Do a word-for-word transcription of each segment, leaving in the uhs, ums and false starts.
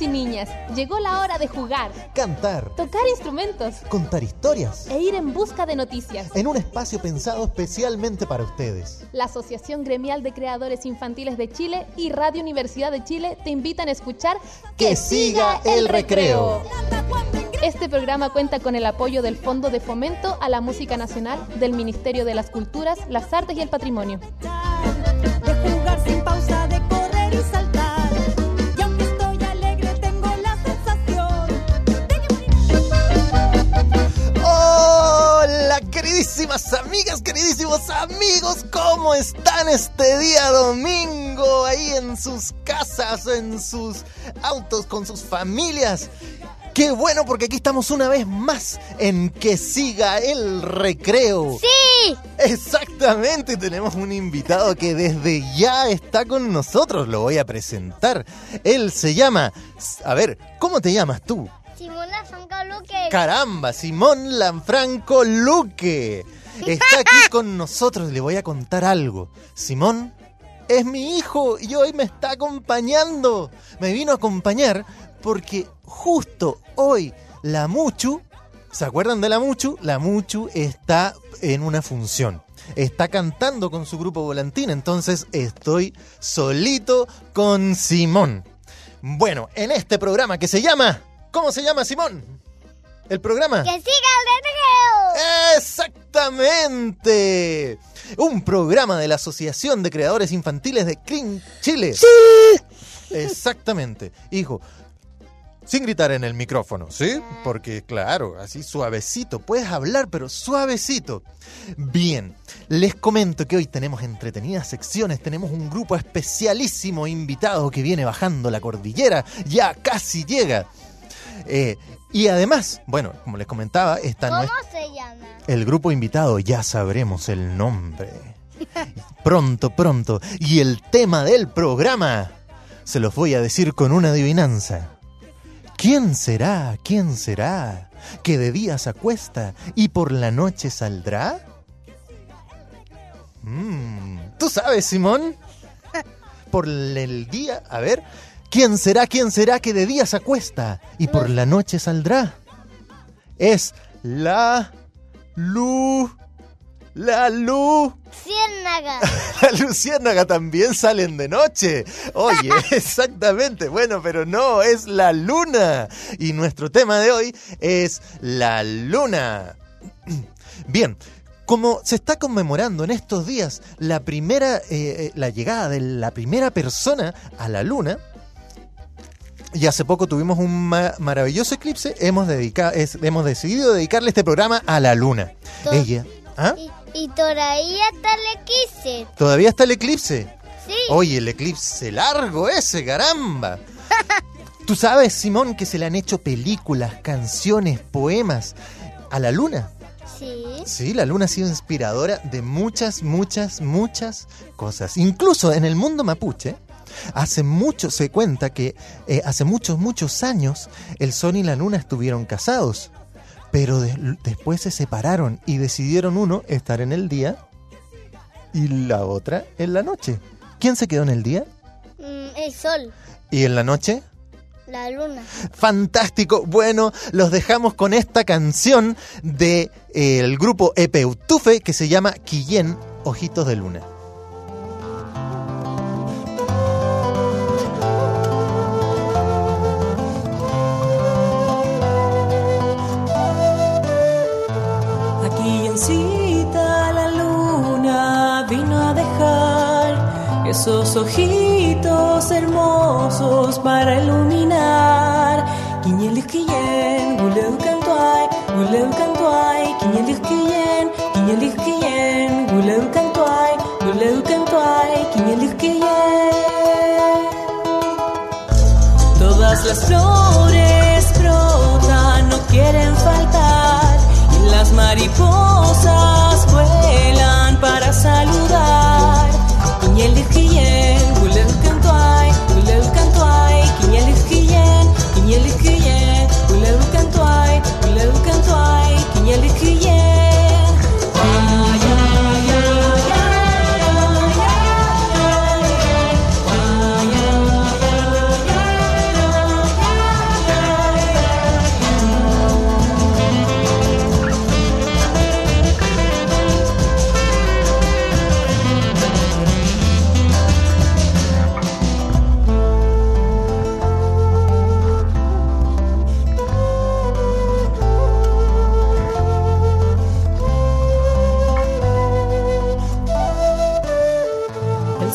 y niñas, llegó la hora de jugar, cantar, tocar instrumentos, contar historias e ir en busca de noticias. En un espacio pensado especialmente para ustedes. La Asociación Gremial de Creadores Infantiles de Chile y Radio Universidad de Chile te invitan a escuchar ¡Que, que siga el recreo! Este programa cuenta con el apoyo del Fondo de Fomento a la Música Nacional del Ministerio de las Culturas, las Artes y el Patrimonio. De jugar sin pausa, de correr y saltar. Y aunque estoy alegre, tengo la sensación de que... Hola, queridísimas amigas, queridísimos amigos, ¿cómo están este día domingo? Ahí en sus casas, en sus autos, con sus familias. ¡Qué bueno! Porque aquí estamos una vez más en Que Siga el Recreo. ¡Sí! Exactamente, tenemos un invitado que desde ya está con nosotros. Lo voy a presentar. Él se llama... A ver, ¿cómo te llamas tú? Simón Lanfranco Luque. ¡Caramba! Simón Lanfranco Luque. Está aquí con nosotros. Le voy a contar algo. Simón es mi hijo y hoy me está acompañando. Me vino a acompañar porque justo hoy la Muchu, ¿se acuerdan de la Muchu? La Muchu está en una función, está cantando con su grupo Volantín, entonces estoy solito con Simón. Bueno, en este programa que se llama... ¿Cómo se llama, Simón? ¿El programa? ¡Que siga el recreo! ¡Exactamente! Un programa de la Asociación de Creadores Infantiles de C R I M Chile. ¡Sí! Exactamente. Hijo, sin gritar en el micrófono, ¿sí? Porque, claro, así suavecito. Puedes hablar, pero suavecito. Bien, les comento que hoy tenemos entretenidas secciones. Tenemos un grupo especialísimo invitado que viene bajando la cordillera. Ya casi llega. Eh, y además, bueno, como les comentaba, esta ¿Cómo no es... se llama? El grupo invitado, ya sabremos el nombre. Pronto, pronto. Y el tema del programa se los voy a decir con una adivinanza. ¿Quién será? ¿Quién será? Que de día se acuesta y por la noche saldrá. Mm, ¿tú sabes, Simón? Por el día, a ver, ¿quién será? ¿Quién será que de día se acuesta y por la noche saldrá? Es la Lu... La Lu... Luciérnaga. La luciérnaga también salen de noche. Oye, exactamente. Bueno, pero no, es la luna. Y nuestro tema de hoy es la luna. Bien, como se está conmemorando en estos días la primera, eh, la llegada de la primera persona a la luna, y hace poco tuvimos un ma- maravilloso eclipse, hemos, dedicado, es, hemos decidido dedicarle este programa a la luna. To- Ella... ¿Ah? Y, y todavía está el eclipse. ¿Todavía está el eclipse? Sí. Oye, el eclipse largo ese, caramba. ¿Tú sabes, Simón, que se le han hecho películas, canciones, poemas a la luna? Sí. Sí, la luna ha sido inspiradora de muchas, muchas, muchas cosas. Incluso en el mundo mapuche, hace mucho, se cuenta que eh, hace muchos, muchos años el sol y la luna estuvieron casados. Pero de, después se separaron y decidieron uno estar en el día y la otra en la noche. ¿Quién se quedó en el día? Mm, el sol. ¿Y en la noche? La luna. Fantástico. Bueno, los dejamos con esta canción del de, grupo Epeutufe que se llama Quillén, Ojitos de Luna. La luna vino a dejar esos ojitos hermosos para iluminar. Quiñelis quillén, guleu cantuay, guleu cantuay, quiñelis quillén, quiñelis quillén, guleu cantuay, guleu cantuay, quiñelis quillén. Todas las flores brotan, no quieren faltar. Las mariposas vuelan para saludar. Quiñelis quillén, guleu cantuay, guleu cantuay, quiñelis quillén, quiñelis quillén, guleu cantuay, guleu cantuay, quiñelis quillén. Ay, ay, ay, ay, ay, ay, ay, ay, ay, ay, ay, ay, ay.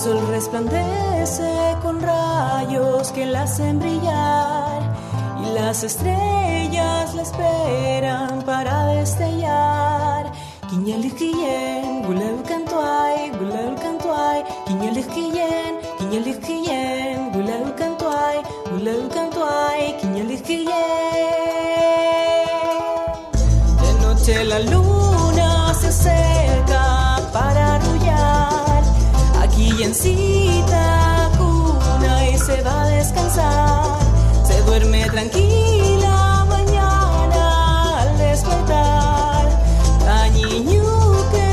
sol resplandece con rayos que la hacen brillar y las estrellas la esperan para destellar. Quiñelis quillen, gulel cantuay, gulel cantuay, quiñelis quillen, quiñelis quillen, gulel cantuay, gulel cantuay, quiñelis quillen. De noche la luna se acerca para arrullar, aquí llencita cuna y se va a descansar, se duerme tranquila mañana al despertar. Tañiñuque,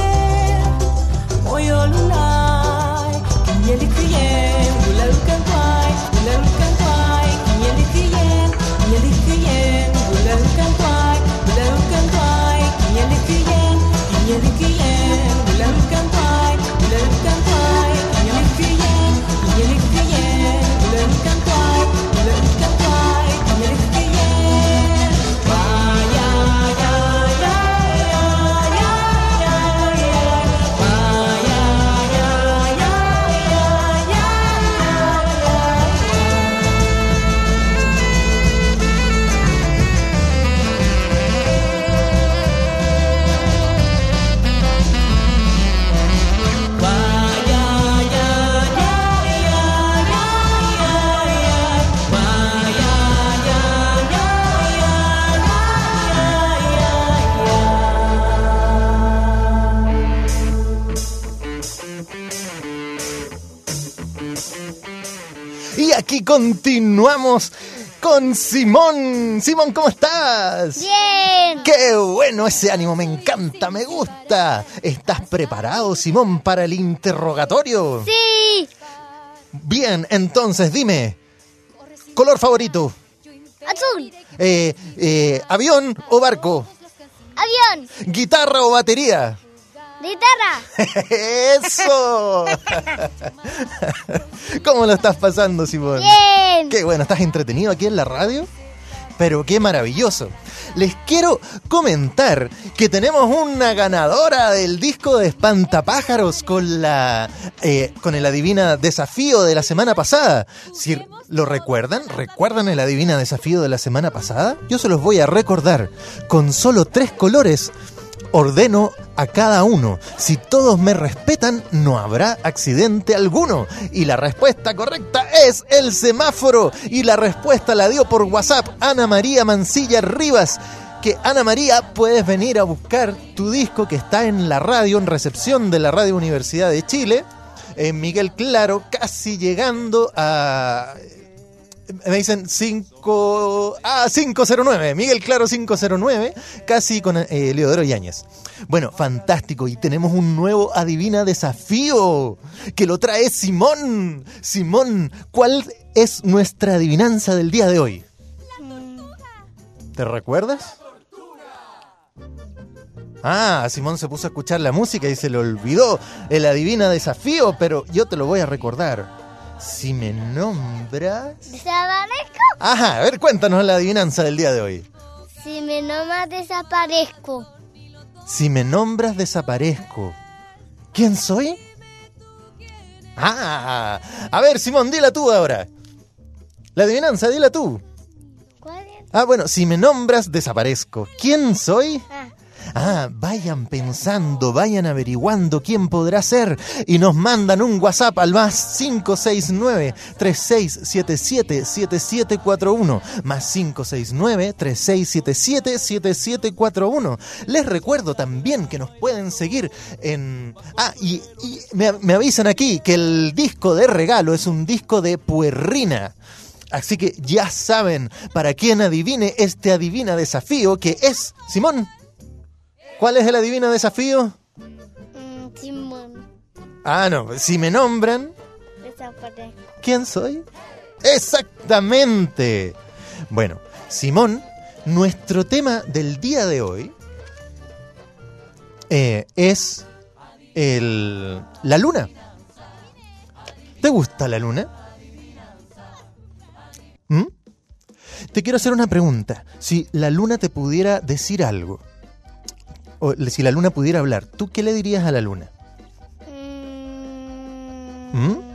moyo lunay, quiñeli quillen, gulal cantuay, gulal cantuay, quiñeli quillen, quiñeli quillen, gulal cantuay, gulal cantuay, quiñeli quillen, quiñeli quillen, gulal cantuay, gulal cantuay, quiñeli quillen, quiñeli quillen, gulal cantuay, gulal cantuay, quiñeli quillen. Vaya, ya, ya. Y aquí continuamos con Simón. Simón, ¿cómo estás? Bien. ¡Qué bueno! Ese ánimo me encanta, me gusta. ¿Estás preparado, Simón, para el interrogatorio? Sí. Bien, entonces dime, ¿color favorito? Azul. Eh, eh, ¿Avión o barco? Avión. ¿Guitarra o batería? Guitarra. ¡Eso! ¿Cómo lo estás pasando, Simón? Bien. Qué bueno, ¿estás entretenido aquí en la radio? Pero qué maravilloso. Les quiero comentar que tenemos una ganadora del disco de Espantapájaros con la eh, con el Adivina Desafío de la semana pasada. Si lo recuerdan, ¿recuerdan el Adivina Desafío de la semana pasada? Yo se los voy a recordar. Con solo tres colores ordeno a cada uno. Si todos me respetan, no habrá accidente alguno. Y la respuesta correcta es el semáforo. Y la respuesta la dio por WhatsApp Ana María Mancilla Rivas. Que Ana María, puedes venir a buscar tu disco que está en la radio, en recepción de la Radio Universidad de Chile. En Miguel Claro, casi llegando a... Me dicen cinco... Ah, cinco cero nueve. Miguel Claro cinco cero nueve. Casi con eh, Leodoro Yáñez. Bueno, fantástico. Y tenemos un nuevo Adivina Desafío. Que lo trae Simón. Simón, ¿cuál es nuestra adivinanza del día de hoy? ¿Te recuerdas? Ah, Simón se puso a escuchar la música y se le olvidó el Adivina Desafío. Pero yo te lo voy a recordar. Si me nombras... ¿Desaparezco? Ajá, a ver, cuéntanos la adivinanza del día de hoy. Si me nombras, desaparezco. Si me nombras, desaparezco. ¿Quién soy? Ah, a ver, Simón, dila tú ahora. La adivinanza, dila tú. ¿Cuál es? Ah, bueno, si me nombras, desaparezco. ¿Quién soy? Ah, Ah, vayan pensando, vayan averiguando quién podrá ser y nos mandan un WhatsApp al más cinco seis nueve, tres seis siete siete, siete siete cuatro uno, más cinco seis nueve, tres seis siete siete, siete siete cuatro uno. Les recuerdo también que nos pueden seguir en... Ah, y, y me, me avisan aquí que el disco de regalo es un disco de Puerrina. Así que ya saben, para quien adivine este Adivina Desafío, que es, Simón, ¿cuál es el Adivina Desafío? mm, Simón. Ah, no, si me nombran, Desaparezco. ¿quién soy? ¡Exactamente! Bueno, Simón, nuestro tema del día de hoy eh, es el, la luna. ¿Te gusta la luna? ¿Mm? Te quiero hacer una pregunta. Si la luna te pudiera decir algo, o si la luna pudiera hablar, ¿tú qué le dirías a la luna? Mm, ¿Mm? Mm,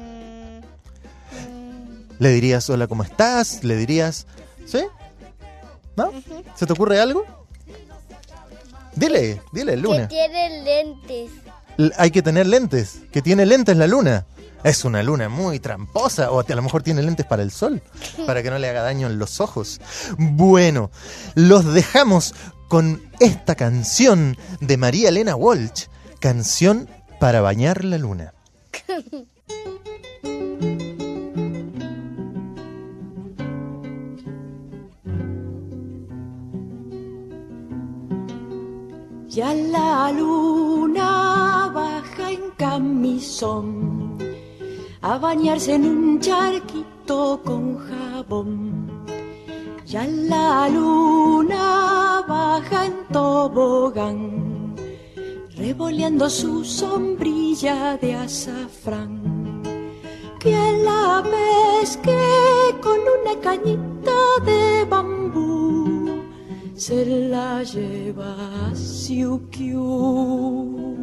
¿Le dirías hola, ¿cómo estás? ¿Le dirías... ¿Sí? ¿No? ¿Se te ocurre algo? Dile, dile, que Luna. tiene lentes. L- Hay que tener lentes. Que tiene lentes la luna. Es una luna muy tramposa. O a lo mejor tiene lentes para el sol. Para que no le haga daño en los ojos. Bueno, los dejamos con esta canción de María Elena Walsh. Canción para bañar la luna. Ya la luna baja en camisón a bañarse en un charquito con jabón. Ya la luna baja en tobogán, revoleando su sombrilla de azafrán. ¿Quién la pesque con una cañita de bambú? Se la lleva a Siukiu.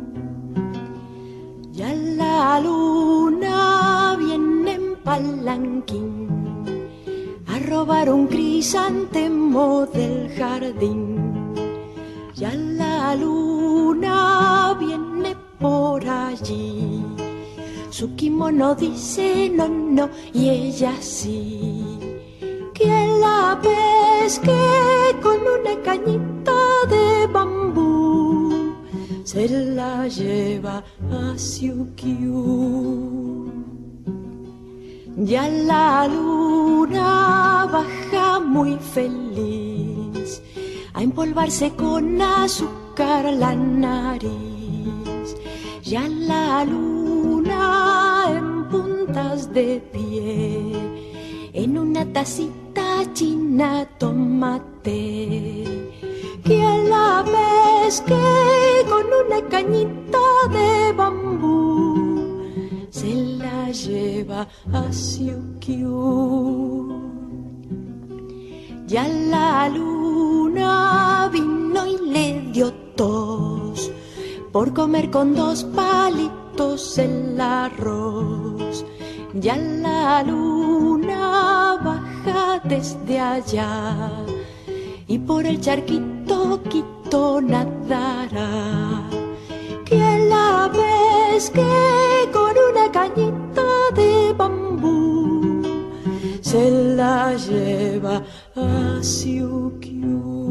Ya la luna viene en palanquín a robar un crisantemo del jardín. Ya la luna viene por allí. Su kimono dice no, no, y ella sí. ¿Quién la pesque con una cañita de bambú? Se la lleva a Siukiu. Ya la luna baja muy feliz a empolvarse con azúcar la nariz. Ya la luna en puntas de pie, en una tacita china tomate. ¿Quién la pesque con una cañita de bambú? Se la lleva a Siukiu. Ya la luna vino y le dio tos por comer con dos palitos el arroz. Ya la luna baja desde allá y por el charquito quito nadará. ¿Quién la pesque con una cañita de bambú? Se la lleva a Siukiu.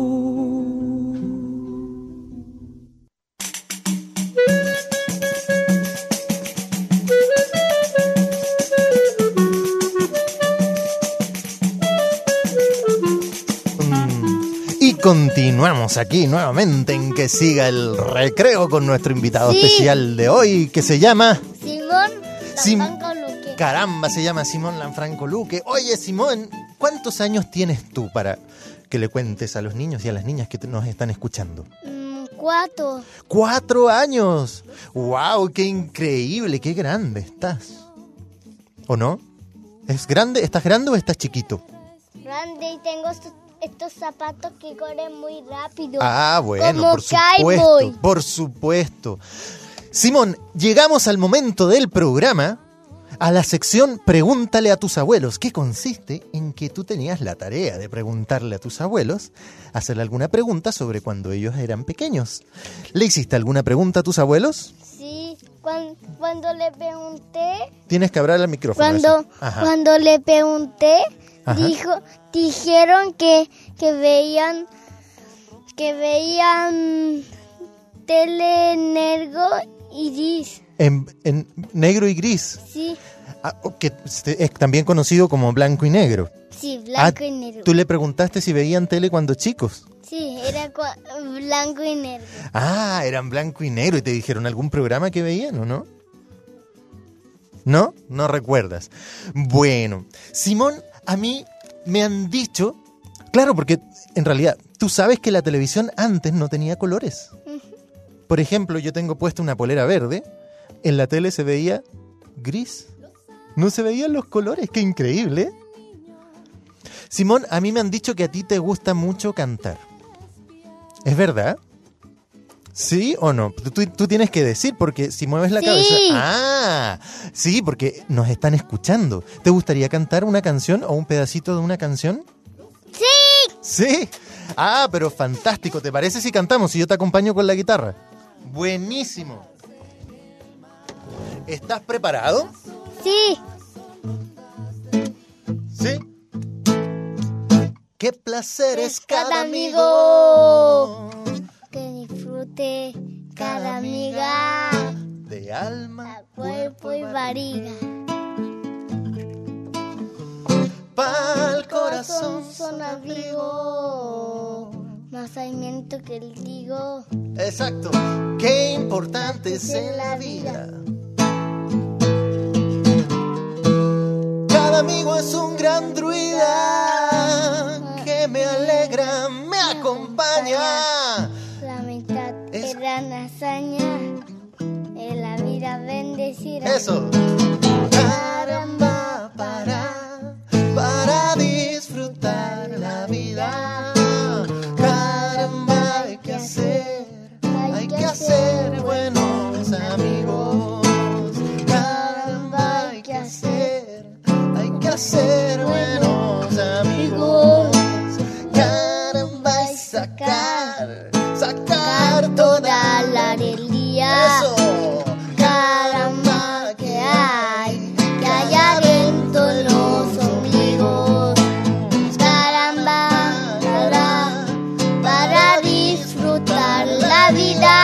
Continuamos aquí nuevamente en Que Siga el Recreo con nuestro invitado Sí. especial de hoy, que se llama... Simón Sim- Lanfranco Luque. Caramba, se llama Simón Lanfranco Luque. Oye, Simón, ¿cuántos años tienes tú para que le cuentes a los niños y a las niñas que te- nos están escuchando? Mm, cuatro. ¡Cuatro años! ¡Wow! ¡Qué increíble! ¡Qué grande estás! ¿O no? ¿Es grande? ¿Estás grande o estás chiquito? Grande y tengo estos, estos zapatos que corren muy rápido. Ah, bueno, Como por supuesto, Cowboy. por supuesto. Simón, llegamos al momento del programa, a la sección Pregúntale a tus abuelos, que consiste en que tú tenías la tarea de preguntarle a tus abuelos, hacerle alguna pregunta sobre cuando ellos eran pequeños. ¿Le hiciste alguna pregunta a tus abuelos? Sí, cuando, cuando le pregunté, Tienes que hablar al micrófono. cuando, eso. Ajá. cuando le pregunté, Ajá. dijo, dijeron que, que veían, que veían tele negro y gris. En, en negro y gris, Sí, ah, que este, es también conocido como blanco y negro. sí, blanco Ah, y negro. ¿Tú le preguntaste si veían tele cuando chicos? Sí, era cua- blanco y negro. Ah, eran blanco y negro. ¿Y te dijeron algún programa que veían o no? ¿No? No recuerdas. Bueno, Simón, a mí me han dicho... Claro, porque en realidad tú sabes que la televisión antes no tenía colores. Por ejemplo, yo tengo puesta una polera verde. En la tele se veía gris. No se veían los colores. ¡Qué increíble! Simón, a mí me han dicho que a ti te gusta mucho cantar. ¿Es verdad? ¿Sí o no? Tú, tú tienes que decir, porque si mueves la Sí. cabeza... Ah, sí, porque nos están escuchando. ¿Te gustaría cantar una canción o un pedacito de una canción? Sí. ¿Sí? Ah, pero fantástico. ¿Te parece si cantamos y yo te acompaño con la guitarra? Buenísimo. ¿Estás preparado? Sí. ¿Sí? ¡Qué placer es cada Cada amigo! Que disfrute cada amiga, De alma, cuerpo y barriga. pa'l Corazón corazón son abrigo, más alimento que el digo. Exacto. Qué importante es en la vida. Cada amigo es un gran druida que me alegra, me acompaña. La mitad Es- es gran hazaña, en la vida bendecida. Eso. Caramba, para, para disfrutar la vida. Caramba, hay que hacer, hay que hacer buenos amigos. Caramba, hay que hacer, hay que hacer buenos amigos. Caramba, y sacar, sacar Toda la alegría. eso. Caramba, que hay, que hay adentro en los ombligos. Caramba, para, para disfrutar la vida.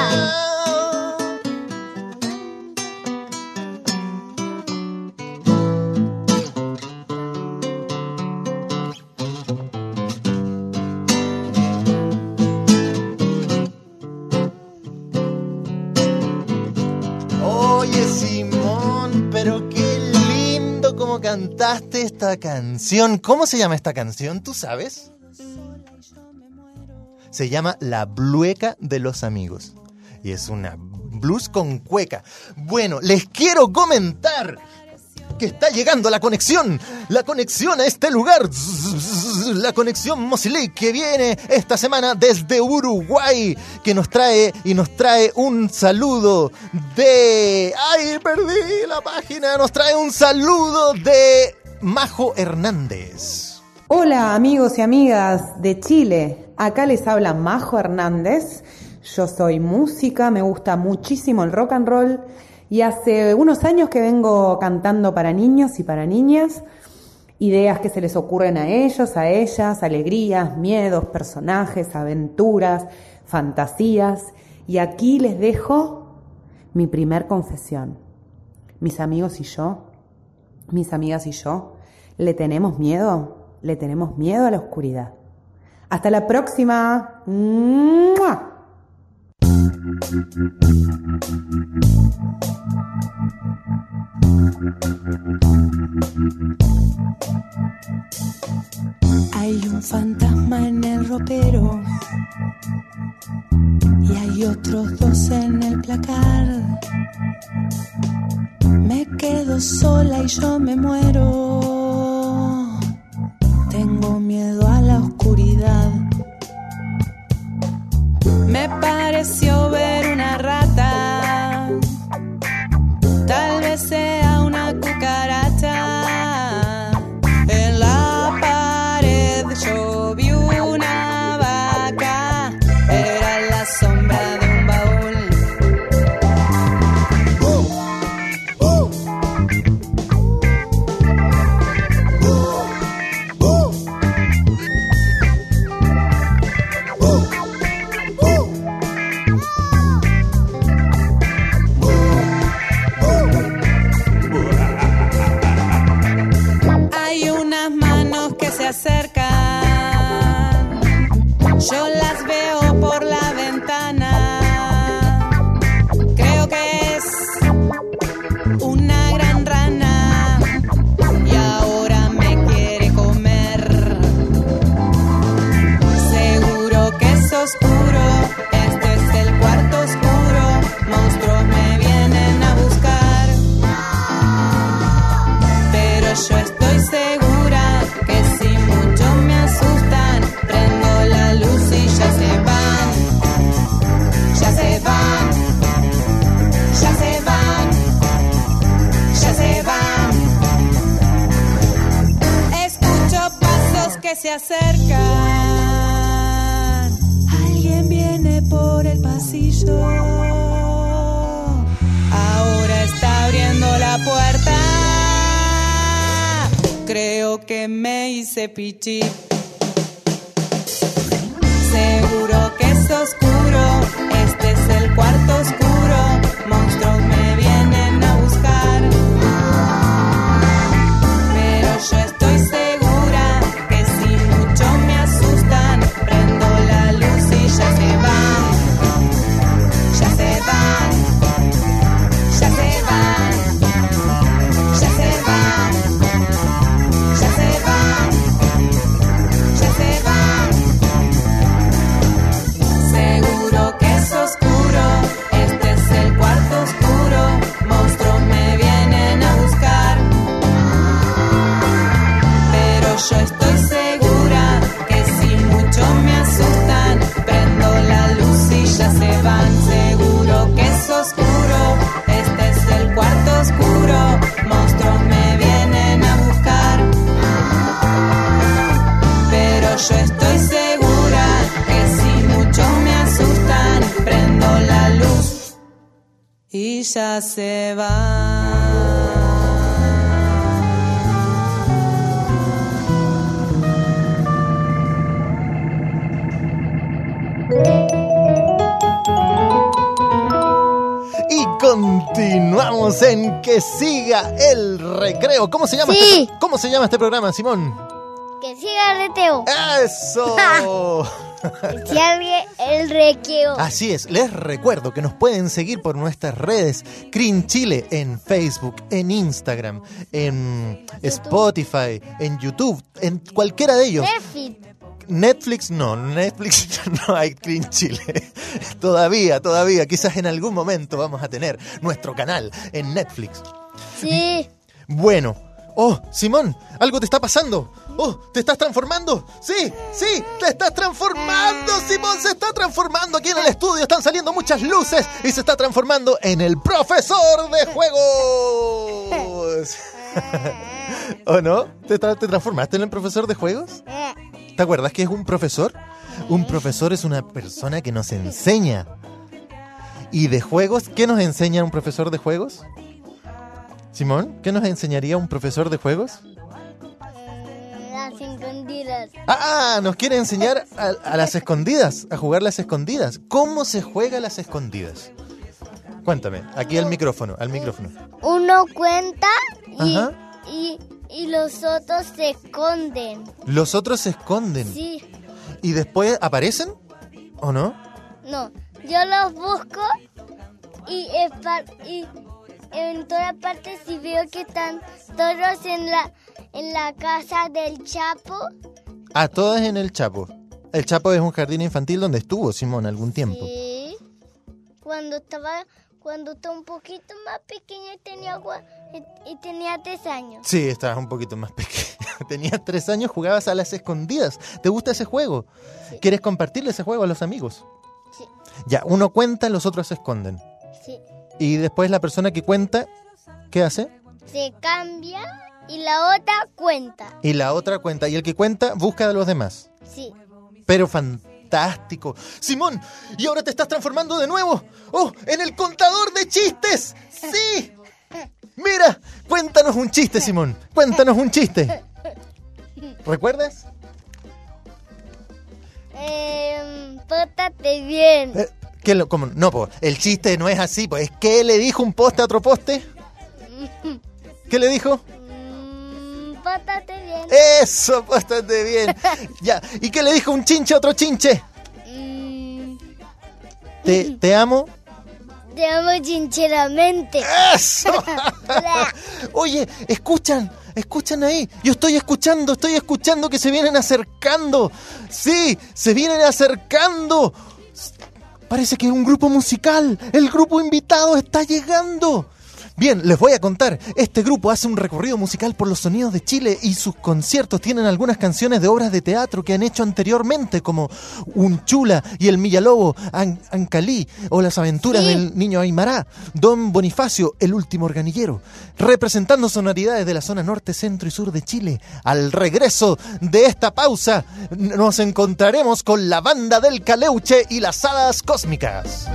Oye, Simón, pero qué lindo cómo cantaste esta canción. ¿Cómo se llama esta canción? ¿Tú sabes? Se llama La Blueca de los Amigos. Y es una blues con cueca. Bueno, les quiero comentar que está llegando la conexión. La conexión a este lugar. La conexión Moziley que viene esta semana desde Uruguay. Que nos trae y nos trae un saludo de... ¡Ay, perdí la página! Nos trae un saludo de Majo Hernández. Hola amigos y amigas de Chile, acá les habla Majo Hernández, yo soy música, me gusta muchísimo el rock and roll y hace unos años que vengo cantando para niños y para niñas, ideas que se les ocurren a ellos, a ellas, alegrías, miedos, personajes, aventuras, fantasías, y aquí les dejo mi primer confesión. Mis amigos y yo, mis amigas y yo, ¿le tenemos miedo? Le tenemos miedo a la oscuridad. Hasta la próxima. ¡Mua! Hay un fantasma en el ropero y hay otros dos en el placar. Me quedo sola y yo me muero. Tengo miedo a la oscuridad. Me pareció ver una rata. Tal vez sea una cucaracha. En la pared yo vi una vaca. Era la sombra de un baúl. se acercan. Alguien viene por el pasillo. Ahora está abriendo la puerta. Creo que me hice pichi. Seguro que es oscuro. Este es el cuarto oscuro. Monstruos me vienen a buscar. Pero yo estoy segura que si mucho me asustan, prendo la luz y ya se van. Ya se van. Ya se van. Ya se van. Ya se van. Ya se van. Seguro que es oscuro. Este es el cuarto oscuro. Monstruos me vienen a buscar. Pero yo estoy segura que si mucho me asustan, prendo la luz y ya se van. Seguro que es oscuro. Este es el cuarto oscuro. Monstruos me vienen a buscar. Pero yo estoy segura que si mucho me asustan, prendo la luz y ya se va. Y continuamos en Que Siga el Recreo. ¿Cómo se llama, Sí. este, ¿cómo se llama este programa, Simón? Que siga el reteo. ¡Eso! Que siga el recreo. Así es, les recuerdo que nos pueden seguir por nuestras redes Crin Chile en Facebook, en Instagram, en Spotify, en YouTube, en cualquiera de ellos. Netflix. Netflix no, Netflix no hay Crin Chile. Todavía, todavía, quizás en algún momento vamos a tener nuestro canal en Netflix. Sí. Bueno, oh, Simón, algo te está pasando. Oh, ¿te estás transformando? Sí, sí, te estás transformando. Simón se está transformando. Aquí en el estudio están saliendo muchas luces y se está transformando en el profesor de juegos. ¿O no? ¿Te, tra- te transformaste en el profesor de juegos? ¿Te acuerdas que es un profesor? Un profesor es una persona que nos enseña. ¿Y de juegos? ¿Qué nos enseña un profesor de juegos? Simón, ¿qué nos enseñaría un profesor de juegos? Las escondidas. Ah, nos quiere enseñar a, a las escondidas, a jugar las escondidas. ¿Cómo se juega las escondidas? Cuéntame, aquí al micrófono, al micrófono. Uno cuenta y, Ajá. y, y los otros se esconden. Los otros se esconden. Sí. ¿Y después aparecen? ¿O no? No. Yo los busco y, es pa- y en todas partes si veo que están todos en la, en la casa del Chapo. Ah, todas en el Chapo. El Chapo es un jardín infantil donde estuvo Simón algún tiempo. Sí. Cuando estaba, cuando estaba un poquito más pequeño y tenía, gua- y, y tenía tres años. Sí, estabas un poquito más pequeño. Tenías tres años, jugabas a las escondidas. ¿Te gusta ese juego? Sí. ¿Quieres compartirle ese juego a los amigos? Sí. Ya, uno cuenta, los otros se esconden. Sí. Y después la persona que cuenta, ¿qué hace? Se cambia y la otra cuenta. Y la otra cuenta. Y el que cuenta busca a los demás. Sí. Pero fantástico. Simón, ¿y ahora te estás transformando de nuevo? ¡Oh, en el contador de chistes! ¡Sí! Mira, cuéntanos un chiste, Simón. Cuéntanos un chiste. ¿Recuerdas? Eh, pórtate bien. Eh, ¿qué lo, cómo? No, pues, el chiste no es así, pues. ¿Qué le dijo un poste a otro poste? ¿Qué le dijo? Mm, pórtate bien. Eso, bastante bien. Ya, ¿y qué le dijo un chinche a otro chinche? Mm, Te, te amo. te amo sinceramente. ¡Eso! Oye, escuchan, escuchan ahí. Yo estoy escuchando, estoy escuchando que se vienen acercando. Sí, se vienen acercando. Parece que es un grupo musical. El grupo invitado está llegando. Bien, les voy a contar. Este grupo hace un recorrido musical por los sonidos de Chile y sus conciertos tienen algunas canciones de obras de teatro que han hecho anteriormente, como Unchula y El Millalobo, An- Ancalí o Las aventuras Sí. del niño Aymará, Don Bonifacio, El último organillero, representando sonoridades de la zona norte, centro y sur de Chile. Al regreso de esta pausa, nos encontraremos con la banda del Caleuche y las hadas cósmicas.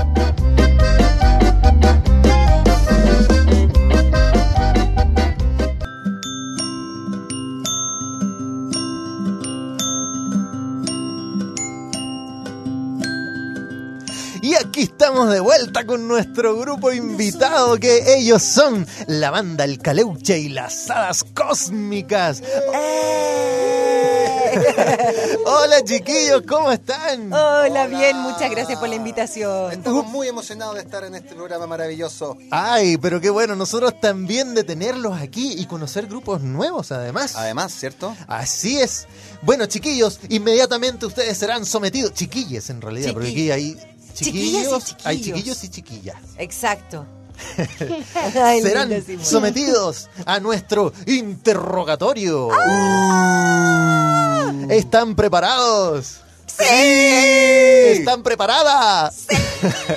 Y aquí estamos de vuelta con nuestro grupo invitado, que ellos son la banda El Caleuche y las hadas cósmicas. Hola chiquillos, ¿cómo están? Hola, bien, muchas gracias por la invitación. Estamos muy emocionados de estar en este programa maravilloso. Ay, pero qué bueno, nosotros también de tenerlos aquí y conocer grupos nuevos además. Además, ¿cierto? Así es. Bueno, chiquillos, inmediatamente ustedes serán sometidos, chiquilles en realidad, porque aquí hay Chiquillas y chiquillos, chiquillos. hay chiquillos y chiquillas. Exacto. Ay, Serán linda Simón. sometidos a nuestro interrogatorio. ¿Están preparados? ¡Sí! ¿Están preparadas? ¡Sí!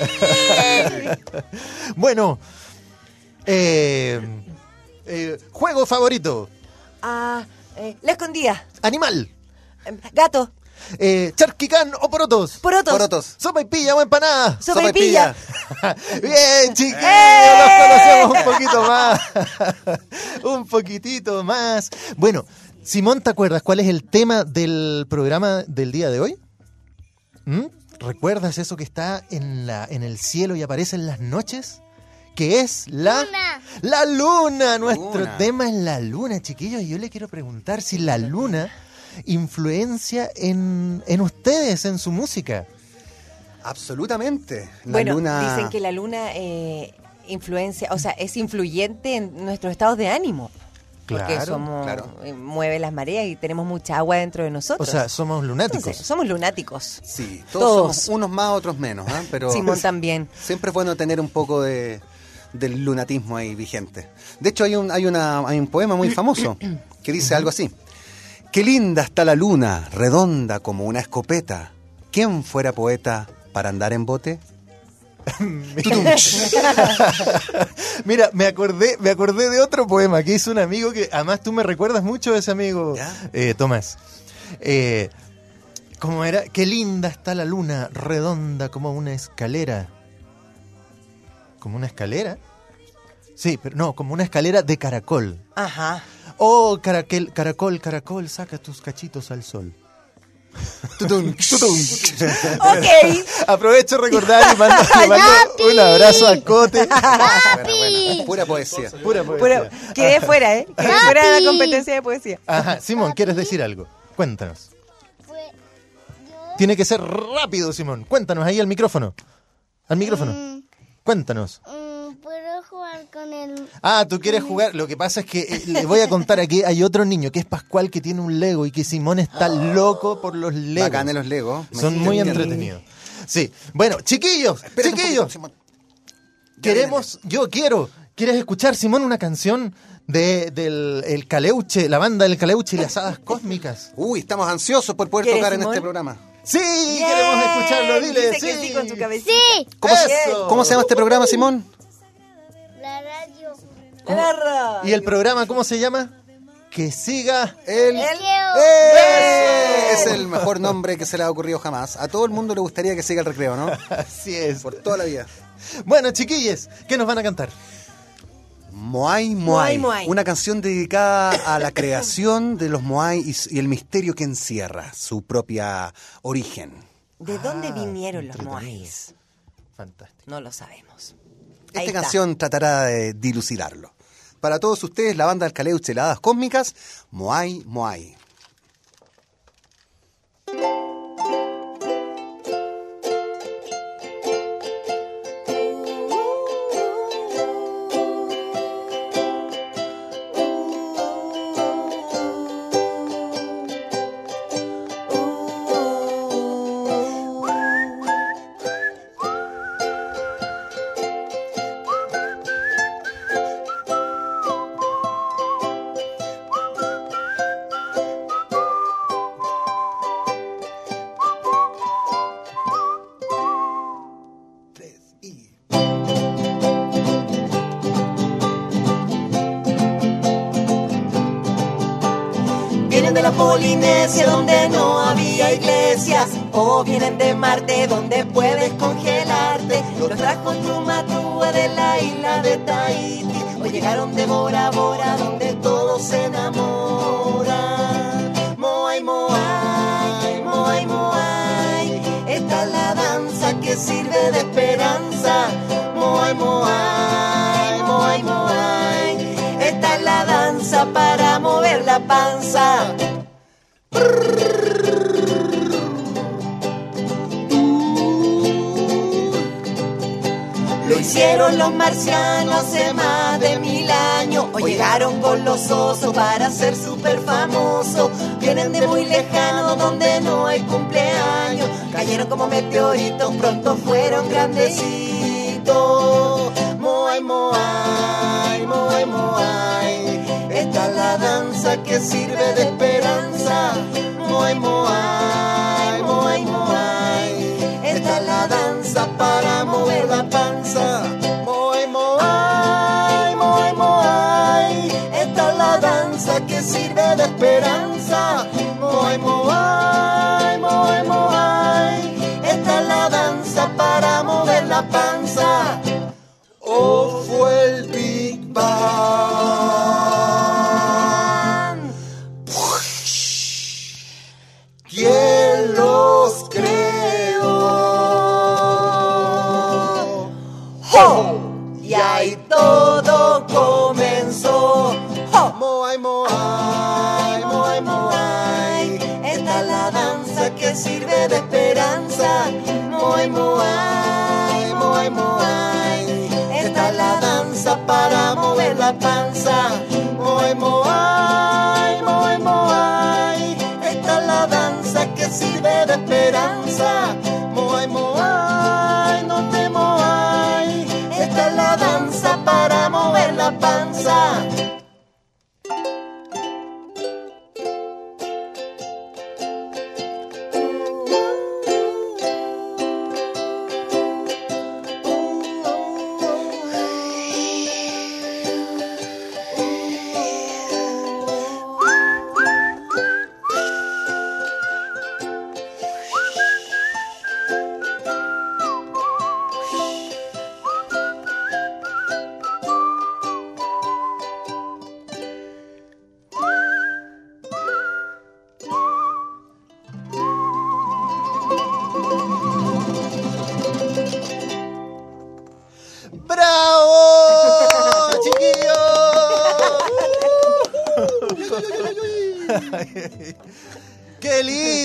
Bueno, eh, eh, juego favorito. Ah, eh, la escondida. Animal. Eh, Gato. Eh, charquicán o porotos. Porotos. Porotos. Sopa y pilla o empanada. Sopa y pilla. Bien, chiquillos, ¡Eh! los conocemos un poquito más. Un poquitito más. Bueno, Simón, ¿te acuerdas cuál es el tema del programa del día de hoy? ¿Mm? ¿Recuerdas eso que está en, la, en el cielo y aparece en las noches? Que es la Luna. la luna. Nuestro Luna. tema es la luna, chiquillos. Y yo le quiero preguntar si la luna influencia en, en ustedes, en su música. Absolutamente. La Bueno, luna... dicen que la luna eh, influencia, o sea, es influyente en nuestros estados de ánimo. Porque Claro, somos, claro. eh, mueve las mareas y tenemos mucha agua dentro de O nosotros. sea, somos lunáticos. Entonces, somos lunáticos. Sí, todos, Todos. somos unos más, otros menos, ¿ah? Pero Simón también. siempre es bueno tener un poco de del lunatismo ahí vigente. De hecho, hay un, hay una, hay un poema muy famoso que dice algo así. Qué linda está la luna, redonda como una escopeta. ¿Quién fuera poeta para andar en bote? Mira, me acordé, me acordé de otro poema que hizo un amigo que además tú me recuerdas mucho de ese amigo, ¿Ya? eh, Tomás. Eh, ¿Cómo era? Qué linda está la luna, redonda como una escalera. ¿Como una escalera? Sí, pero no, como una escalera de caracol. Ajá. Oh, caraquel, caracol, caracol, saca tus cachitos al sol. Tutum, tutum. Ok. Aprovecho de recordar y mando, le mando un abrazo a Cote. ¡Papi! Pura poesía. Pura poesía. Bueno, quedé fuera, ¿eh? Quedé fuera de la competencia de poesía. Ajá, Simón, ¿quieres decir algo? Cuéntanos. Fue yo. Tiene que ser rápido, Simón. Cuéntanos ahí al micrófono. Al micrófono. Mm, Cuéntanos. mm, ¿Puedo jugar con el...? Ah, tú quieres jugar. Lo que pasa es que eh, le voy a contar aquí. Hay otro niño que es Pascual que tiene un Lego y que Simón está loco por los Legos. Bacán de los Legos. Son muy entretenidos. Sí. Bueno, chiquillos, Espérate un chiquillos. poquito, Simón. Ya Queremos, yo quiero. ¿Quieres escuchar, Simón, una canción de, del el Caleuche, la banda del Caleuche y las hadas cósmicas? Uy, estamos ansiosos por poder ¿Quieres, tocar en Simón? este programa. Sí, queremos escucharlo, dile, Dice sí. que sí con su cabecita. ¡Sí! ¿Cómo, se, Eso. ¿Cómo se llama este programa, Simón? La radio. Agarra. ¿Y el programa cómo se llama? Que siga El... El- ¡Eh! Es el mejor nombre que se le ha ocurrido jamás. A todo el mundo le gustaría que siga el recreo, ¿no? Así es. Por toda la vida. Bueno, chiquilles, ¿qué nos van a cantar? Moai Moai Moai, Moai. una canción dedicada a la creación de los Moai y, s- y el misterio que encierra su propia origen. ¿De dónde Ah, vinieron los entretenido. Moais? Fantástico. No lo sabemos. Esta Ahí está. canción tratará de dilucidarlo. Para todos ustedes, la banda del Caleuche, las hadas cósmicas, Moai Moai. Polinesia donde no había iglesias, o vienen de Marte donde puedes congelarte. Los trajo Tumatúa de la isla de Tahití, o llegaron de Bora Bora donde todos se enamoran. Moai, moai, moai, moai, esta es la danza que sirve de esperanza. Moai, moai, moai, moai, esta es la danza para mover la panza. Lo hicieron los marcianos hace más de mil años, o llegaron con los osos para ser súper famosos. Vienen de muy lejano donde no hay cumpleaños, cayeron como meteoritos, pronto fueron grandecitos. Moai, moai, moai, moai, esta es la danza que sirve de esperanza. Moai, moai, moai, moai, esta es la danza para mover la panza. Moai, moai, moai, moai, esta es la danza que sirve de esperanza. Moai, moai, moai, moai, esta es la danza para mover la panza. ¿O fue el Big Bang? ¿Quién los creó? ¡Oh! Y ahí todo comenzó. ¡Oh! Moai, moai, moai, moai, esta es la danza que sirve de esperanza. Moai, moai, moai, moai, esta es la danza para mover la panza. Moai, moai, moai, moai, esta es la danza que sirve de esperanza. Moai, moai, no te moai, esta es la danza para mover la panza. ¡Qué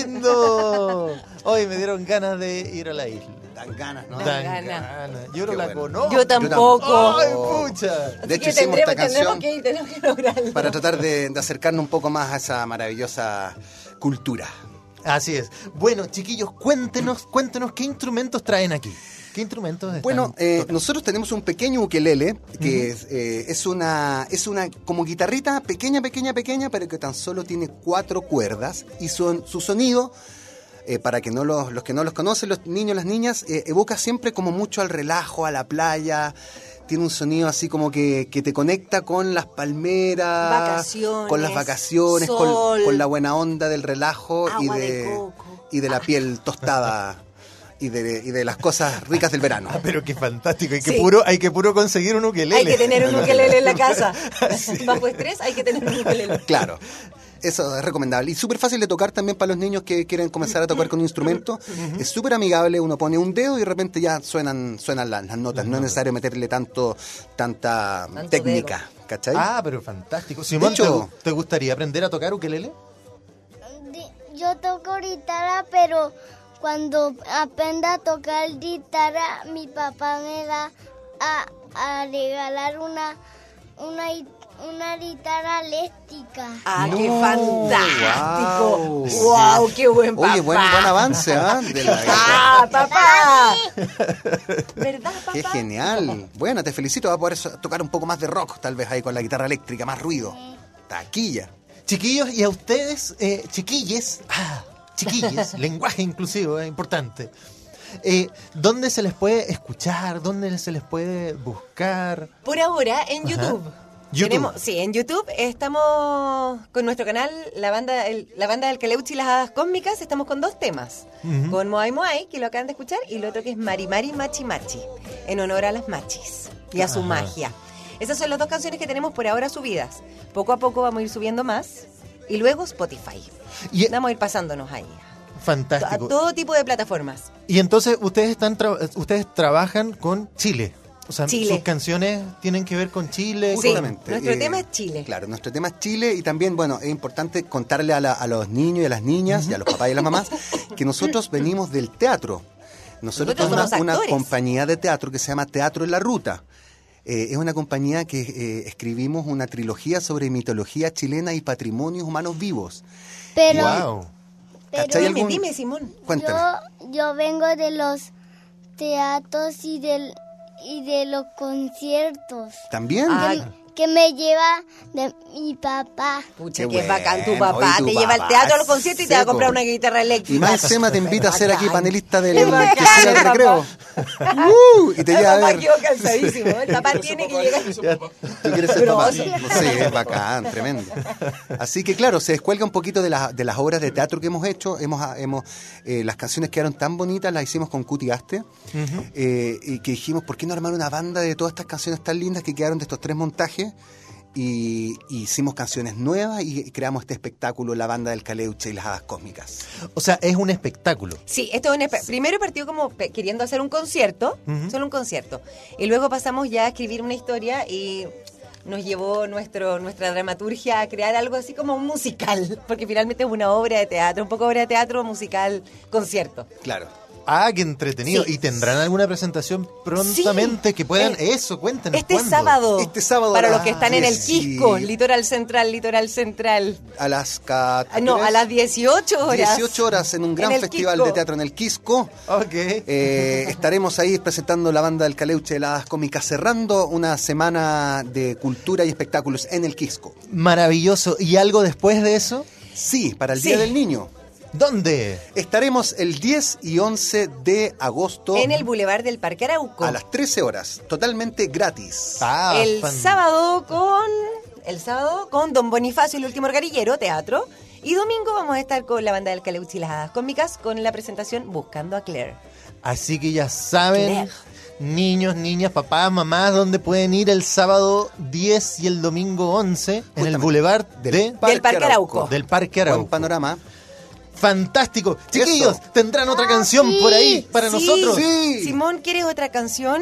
lindo! Hoy me dieron ganas de ir a la isla. Dan ganas, ¿no? Dan Dan ganas. ganas. Yo no Qué la bueno. conozco. Yo tampoco. ¡Ay, pucha! De hecho, que hicimos esta tendremos, canción tendremos que ir, tenemos que lograrlo. para tratar de, de acercarnos un poco más a esa maravillosa cultura. Así es. Bueno, chiquillos, cuéntenos, cuéntenos qué instrumentos traen aquí. ¿Qué instrumentos están Bueno, eh, tocando? nosotros tenemos un pequeño ukelele que es, eh, es una es una como guitarrita pequeña, pequeña, pequeña, pero que tan solo tiene cuatro cuerdas y son, su sonido, eh, para que no los, los que no los conocen, los niños, las niñas, eh, evoca siempre como mucho al relajo, a la playa. Tiene un sonido así como que, que te conecta con las palmeras, Vacaciones, con las vacaciones, con, sol, con la buena onda del relajo y agua de de, coco. y de la piel tostada. Y de, y de las cosas ricas del verano. Ah, pero qué fantástico. Hay que, Sí. puro, hay que puro conseguir un ukelele. Hay que tener un ukelele en la casa. Bajo estrés hay que tener un ukelele. Claro, eso es recomendable. Y súper fácil de tocar también para los niños que quieren comenzar a tocar con un instrumento. Es súper amigable, uno pone un dedo y de repente ya suenan, suenan las, las notas. No es necesario meterle tanto tanta Tanto técnica, ¿cachai? Ah, pero fantástico. Simón, hecho- ¿te, te gustaría aprender a tocar ukelele? Di- Yo toco guitarra, pero cuando aprenda a tocar guitarra, mi papá me da a, a regalar una, una, gui- una guitarra eléctrica. ¡Ah, qué No, fantástico! wow. ¡Wow, qué buen papá! Oye, buen, buen avance, ¿ah? De la- ¡Ah, papá! ¿Verdad, papá? Qué genial. Bueno, te felicito. Va a poder so- tocar un poco más de rock, tal vez ahí con la guitarra eléctrica, más ruido. Taquilla. Chiquillos, y a ustedes, eh, chiquilles, ah, chiquilles, lenguaje inclusivo, es importante. Eh, ¿Dónde se les puede escuchar? ¿Dónde se les puede buscar? Por ahora, en Ajá. YouTube. YouTube. Tenemos, sí, en YouTube estamos con nuestro canal, la banda el- la banda del Caleuche y las Hadas Cósmicas, estamos con dos temas. Ujú. Con Moai Moai, que lo acaban de escuchar, y el otro que es Mari Mari Machi Machi, en honor a las machis y a su Ajá. magia. Esas son las dos canciones que tenemos por ahora subidas. Poco a poco vamos a ir subiendo más. Y luego Spotify. Y- Vamos a ir pasándonos ahí. A Fantástico. todo tipo de plataformas. Y entonces ustedes están tra- ustedes trabajan con Chile. O sea, Chile. sus canciones tienen que ver con Chile. Sí. Justamente, nuestro eh, tema es Chile. Claro, nuestro tema es Chile y también, bueno, es importante contarle a, la- a los niños y a las niñas y a los papás y a las mamás que nosotros venimos del teatro. Nosotros Nosotros somos una, somos una actores. compañía de teatro que se llama Teatro en la Ruta. Eh, es una compañía que eh, escribimos una trilogía sobre mitología chilena y patrimonios humanos vivos. Pero, Wow. ¿Cachai pero Dime, algún- dime, Simón. Cuéntame. yo, yo vengo de los teatros y del y de los conciertos ¿También? Ah, que, que me lleva de mi papá. Pucha, Qué que es bacán tu bueno, papá. oye, tu Te lleva al papá teatro, a los es conciertos y te va a seco. comprar una guitarra eléctrica. Y más encima te invita a ser aquí Bacán. panelista del Qué que bacán, sigue el papá. recreo. Uh, y te El lleva a papá ver. quedó cansadísimo. El papá tiene que llegar. ¿Tú quieres ser Pero, papá? o sea- Sí, es bacán, tremendo. Así que claro, se descuelga un poquito de, la- de las obras de teatro que hemos hecho. Hemos, hemos eh, las canciones quedaron tan bonitas, las hicimos con Cuti Gaste, eh, y que dijimos, ¿por qué no armar una banda de todas estas canciones tan lindas que quedaron de estos tres montajes? Y, y hicimos canciones nuevas y creamos este espectáculo, la banda del Caleuche y las Hadas Cósmicas. O sea, es un espectáculo. Sí, esto es un espe- primero partió como pe- queriendo hacer un concierto, Ujú. solo un concierto. Y luego pasamos ya a escribir una historia y nos llevó nuestro nuestra dramaturgia a crear algo así como un musical, porque finalmente es una obra de teatro, un poco obra de teatro, musical, concierto. Claro. Ah, qué entretenido. Sí. ¿Y tendrán alguna presentación prontamente Sí. que puedan? Eh, Eso, cuéntenos. Este ¿cuándo? sábado, Este sábado para a los las que están en el diez, Quisco, sí. Litoral Central, Litoral Central. A las catorce, Ah, No, a las dieciocho horas. dieciocho horas en un gran En el festival Quisco. de teatro en el Quisco. Ok. Eh, estaremos ahí presentando la banda del Caleuche de las Hadas Cómicas, cerrando una semana de cultura y espectáculos en el Quisco. Maravilloso. ¿Y algo después de eso? Sí, para el Sí. Día del Niño. ¿Dónde? Estaremos el diez y once de agosto En el Boulevard del Parque Arauco. a las trece horas, totalmente gratis. Ah, el fan- sábado con el sábado con Don Bonifacio y el último garillero, teatro. Y domingo vamos a estar con la banda del Caleuche y las Hadas Cómicas con la presentación Buscando a Claire. Así que ya saben, Claire. niños, niñas, papás, mamás, dónde pueden ir el sábado diez y el domingo once en el Justamente. Boulevard Del de, Del Parque Arauco. del Parque Buen Arauco. panorama. Fantástico. Chiquillos, Eso. tendrán otra canción por ahí para Sí. nosotros. Sí. Simón, ¿quieres otra canción?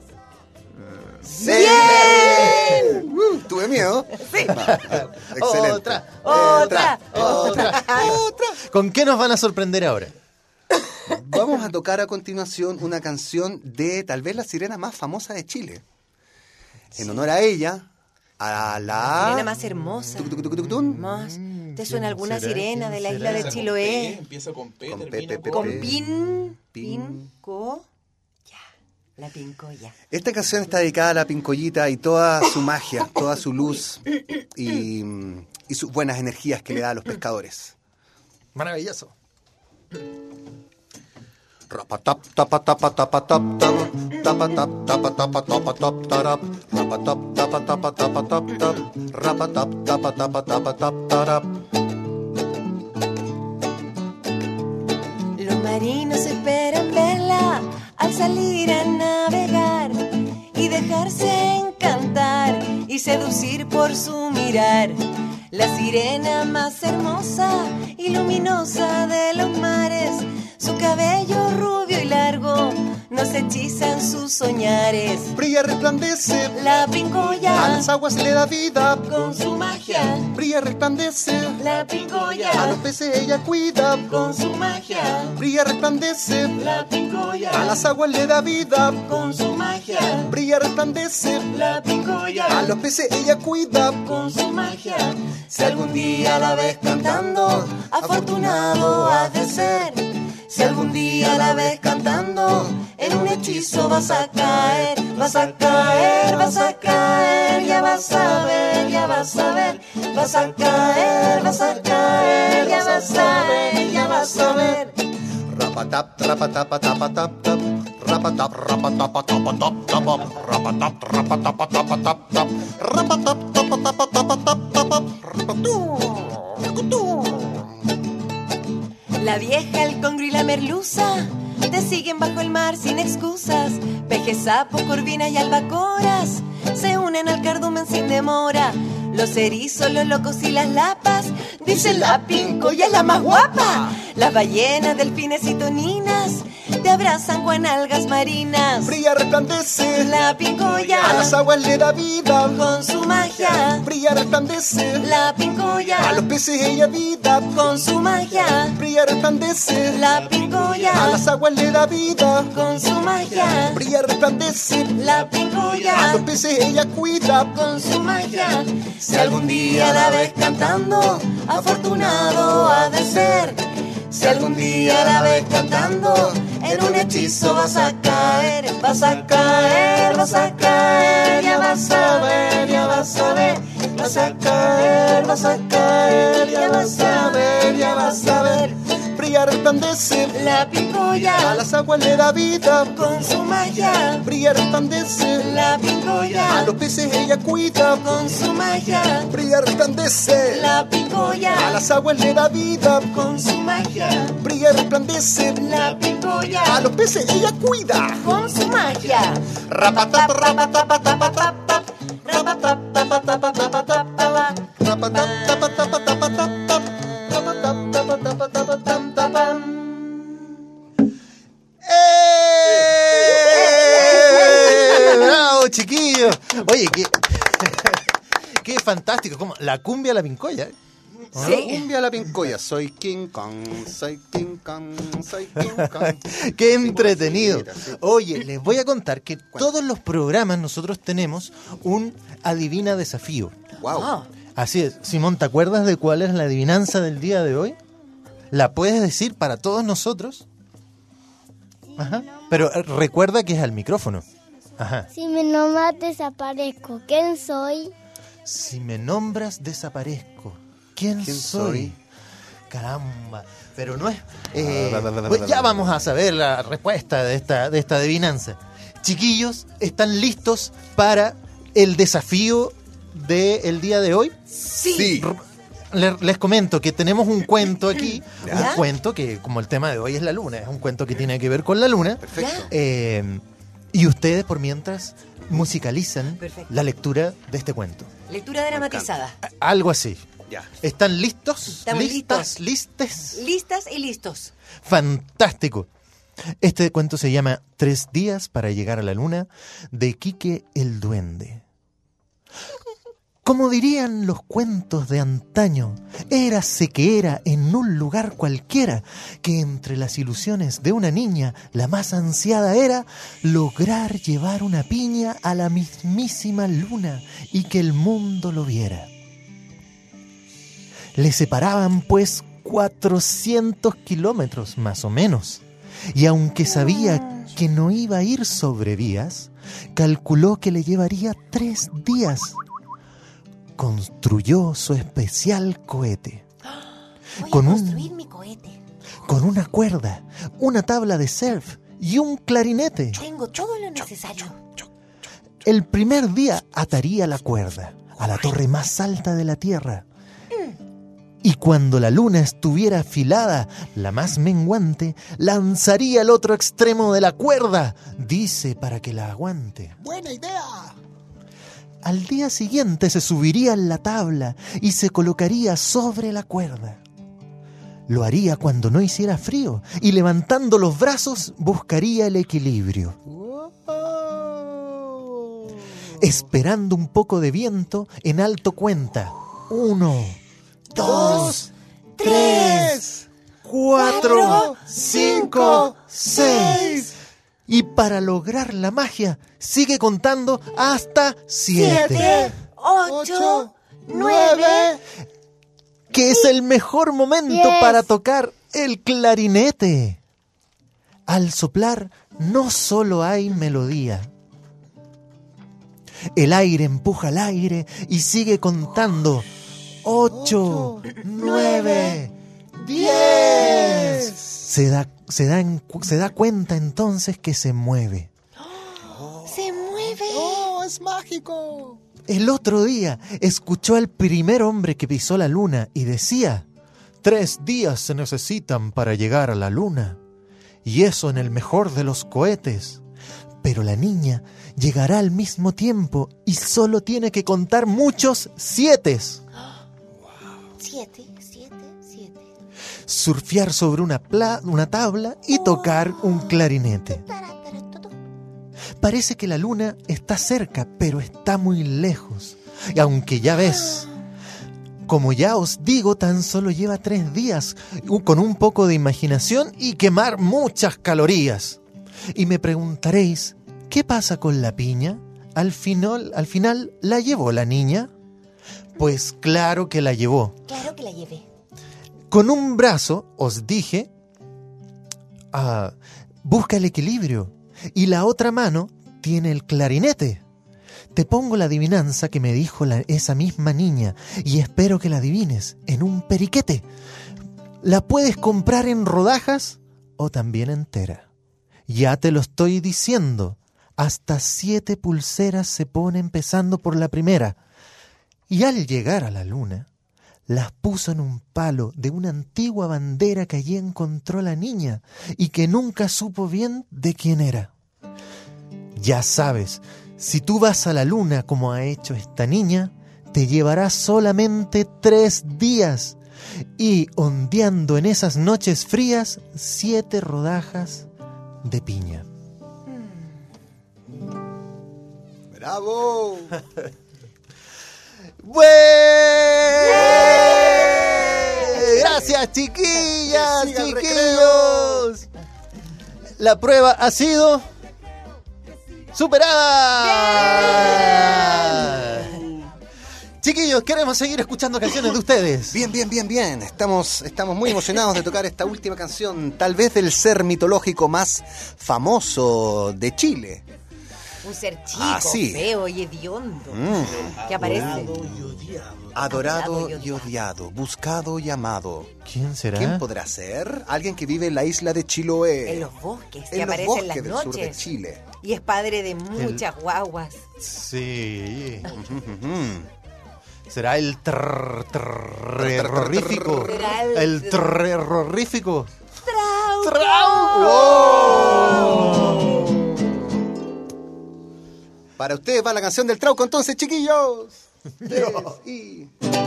¡Bien! Uh, tuve miedo. Sí. Excelente. Otra, Otra, otra, otra. ¿Con qué nos van a sorprender ahora? Vamos a tocar a continuación una canción de tal vez la sirena más famosa de Chile. En honor a ella, a la... La sirena más hermosa. Tuc, tuc, tuc, tuc, tun. Más. ¿Te suena alguna será? sirena ¿Quién de la será? isla de Chiloé? Empieza con P, Con P, termina P, P, con... Con P. pin, Pin. pinco, ya, la pincoya. Esta canción está dedicada a la pincollita y toda su magia, toda su luz y, y sus buenas energías que le da a los pescadores. Maravilloso. Rapatap, tapatapa, tapatap, tap, tapatap, tapatapa, tapatap, tarap, rapatap, tapatapa, tapatap, tap, rapatap, tapatapa, tapatap, tarap. Los marinos esperan verla al salir a navegar y dejarse encantar y seducir por su mirar. La sirena más hermosa y luminosa de los mares, su cabello rubio y largo nos hechiza en sus soñares. Brilla, resplandece, La a pincoya las aguas le da vida. con su magia, Brilla, resplandece, la a pincoya los peces ella cuida. con su magia, Brilla, resplandece, la pincoya a las aguas le da vida. con su magia, Brilla, resplandece, la pincoya a los peces ella cuida. con su magia. Si algún día la ves cantando, afortunado has de ser. Si algún día la ves cantando, en un hechizo vas a caer, vas a caer, vas a caer, ya vas a ver, ya vas a ver, vas a caer, vas a caer, ya vas a ver, ya vas a ver. Rapatap, rapatap, tap, tap, tap. Rapatap, rapatap, tap, tap, tap. Rapatap, rapatap, tap, tap, tap. Rapatap, tap, tap, tap, tap, tap. Rapatú, rapatú. La vieja, el congrio y la merluza te siguen bajo el mar sin excusas. Pejes, sapos, corvinas y albacoras se unen al cardumen sin demora. Los erizos, los locos y las lapas dicen la pincoya es la más guapa. Las ballenas, delfines y toninas te abrazan con algas marinas. Brilla, resplandece, La pincoya a las aguas le da vida. con su magia. Brilla, resplandece, La pincoya a los peces ella vida. con su magia. Brilla, resplandece, La pincoya a las aguas le da vida. con su magia. Brilla, resplandece, La a pincoya los peces ella cuida. con su magia. Si algún día la ves cantando, afortunado ha de ser. Si algún día la ves cantando, en un hechizo vas a caer, vas a caer, vas a caer, ya vas a ver, ya vas a ver, vas a caer, vas a caer, ya vas a ver, ya vas a ver. Brilla, resplandece, La pincoya a las aguas le da vida. con su magia. Brilla, resplandece, La a pincoya los peces ella cuida. con su magia. Brilla, resplandece, La a pincoya las aguas le da vida. con su magia. Brilla, resplandece, La a pincoya los peces ella cuida. con su magia. Rapatap, rapatap, tap, tap, tap. Rapatap, tapa, tapa, tapa, tapa. Rapatap, tap, tap, tap, tap, tap. Rapatap, tap, tap, tap, tap, tap, tap. ¡Eh! ¡Bravo, chiquillos! Oye, qué, qué fantástico. ¿Cómo? La cumbia a la pincoya. ¿eh? Sí. Cumbia la pincoya. Soy King Kong, soy King Kong, soy King Kong. Qué entretenido. Oye, les voy a contar que todos los programas nosotros tenemos un adivina desafío. Wow. Así es. Simón, ¿te acuerdas de cuál es la adivinanza del día de hoy? ¿La puedes decir para todos nosotros? Ajá. Pero eh, recuerda que es al micrófono. Ajá. Si me nombras desaparezco. ¿Quién soy? Si me nombras, desaparezco. ¿Quién, ¿Quién soy? soy? Caramba. Pero no es... eh, pues ya vamos a saber la respuesta de esta, de esta adivinanza. Chiquillos, ¿están listos para el desafío del día de hoy? Sí. Le- Les comento que tenemos un cuento aquí, ¿Ya? un cuento que, como el tema de hoy es la luna, es un cuento que tiene que ver con la luna. Perfecto. Eh, y ustedes, por mientras, musicalizan Perfecto. la lectura de este cuento. Lectura dramatizada. Algo así. Ya. ¿Están listos? Estamos ¿Listas? ¿Listes? Listas y listos. Fantástico. Este cuento se llama Tres días para llegar a la luna, de Quique el Duende. Como dirían los cuentos de antaño, érase que era en un lugar cualquiera, que entre las ilusiones de una niña la más ansiada era lograr llevar una piña a la mismísima luna y que el mundo lo viera. Le separaban pues cuatrocientos kilómetros más o menos, y aunque sabía que no iba a ir sobre vías, calculó que le llevaría tres días. Construyó su especial cohete. Voy Con a un- construir mi cohete. Con una cuerda, una tabla de surf y un clarinete. Tengo todo lo necesario. El primer día ataría la cuerda a la torre más alta de la Tierra. Y cuando la luna estuviera afilada, la más menguante, lanzaría el otro extremo de la cuerda, dice, para que la aguante. Buena idea. Al día siguiente se subiría en la tabla y se colocaría sobre la cuerda. Lo haría cuando no hiciera frío y levantando los brazos buscaría el equilibrio. Esperando un poco de viento, en alto cuenta. Uno, dos, tres, cuatro, cinco, seis. Y para lograr la magia, sigue contando hasta siete. Ocho, nueve. Que es el mejor momento Diez. para tocar el clarinete. Al soplar no solo hay melodía. El aire empuja al aire y sigue contando. Ocho, nueve, diez. Se da, se da, en, se da cuenta entonces que se mueve. ¡Se mueve! ¡Oh, es mágico! El otro día escuchó al primer hombre que pisó la luna y decía: tres días se necesitan para llegar a la luna, y eso en el mejor de los cohetes. Pero la niña llegará al mismo tiempo y solo tiene que contar muchos sietes. Siete, siete, siete. Surfear sobre una, pla- una tabla y tocar un clarinete. Parece que la luna está cerca, pero está muy lejos. Y aunque ya ves, como ya os digo, tan solo lleva tres días con un poco de imaginación y quemar muchas calorías. Y me preguntaréis, ¿qué pasa con la piña? Al final, al final, ¿la llevó la niña? Pues claro que la llevó. Claro que la llevé. Con un brazo, os dije, ah, busca el equilibrio. Y la otra mano tiene el clarinete. Te pongo la adivinanza que me dijo la, esa misma niña y espero que la adivines en un periquete. La puedes comprar en rodajas o también entera. Ya te lo estoy diciendo. Hasta siete pulseras se pone empezando por la primera. Y al llegar a la luna, las puso en un palo de una antigua bandera que allí encontró la niña y que nunca supo bien de quién era. Ya sabes, si tú vas a la luna como ha hecho esta niña, te llevará solamente tres días y ondeando en esas noches frías siete rodajas de piña. ¡Bravo! ¡Bue! Gracias, chiquillas, Que siga el chiquillos. La prueba ha sido superada. Chiquillos, queremos seguir escuchando canciones de ustedes. Bien, bien, bien, bien. Estamos, estamos muy emocionados de tocar esta última canción, tal vez del ser mitológico más famoso de Chile. Un ser chico, Ah, sí. feo y hediondo Mm. que aparece. Adorado y y odiado, buscado y amado. ¿Quién será? ¿Quién podrá ser? Alguien que vive en la isla de Chiloé. En los bosques, que En los aparece bosques en las del sur de noches. Chile. Y es padre de muchas guaguas. Sí. Ujú. ¿Será el trrr, terrorífico? ¿Será el- El terrorífico. ¡Trau! Para ustedes va la canción del Trauco, entonces, chiquillos. Tres y...